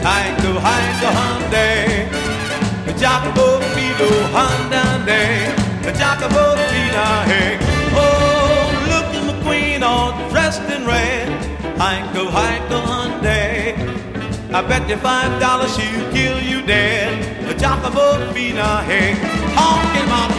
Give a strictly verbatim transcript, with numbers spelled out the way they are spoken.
Hike-o, hike-o, Hyundai. Jacobo Fido Hyundai. Jacobo Fina, hey. Oh, look at the queen all dressed in red. Hike-o, hike-o, Hyundai. I bet you five dollars she'll kill you dead. Jacobo Fina, hey. Honking my